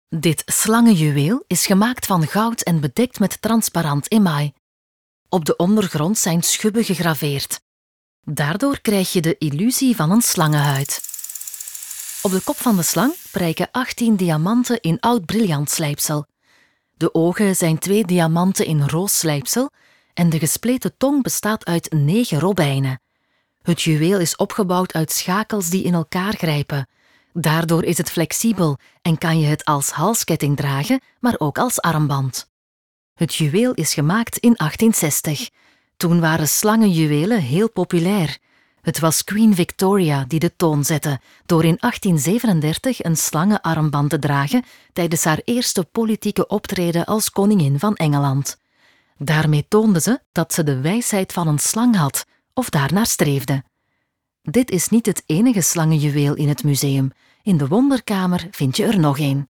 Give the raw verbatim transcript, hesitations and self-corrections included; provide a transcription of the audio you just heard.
Dit slangenjuweel is gemaakt van goud en bedekt met transparant emaai. Op de ondergrond zijn schubben gegraveerd. Daardoor krijg je de illusie van een slangenhuid. Op de kop van de slang prijken achttien diamanten in oud briljantslijpsel. De ogen zijn twee diamanten in roos slijpsel en de gespleten tong bestaat uit negen robijnen. Het juweel is opgebouwd uit schakels die in elkaar grijpen. Daardoor is het flexibel en kan je het als halsketting dragen, maar ook als armband. Het juweel is gemaakt in achttienzestig. Toen waren slangenjuwelen heel populair. Het was Queen Victoria die de toon zette door in achttien zevenendertig een slangenarmband te dragen tijdens haar eerste politieke optreden als koningin van Engeland. Daarmee toonde ze dat ze de wijsheid van een slang had of daarnaar streefde. Dit is niet het enige slangenjuweel in het museum. In de Wonderkamer vind je er nog een.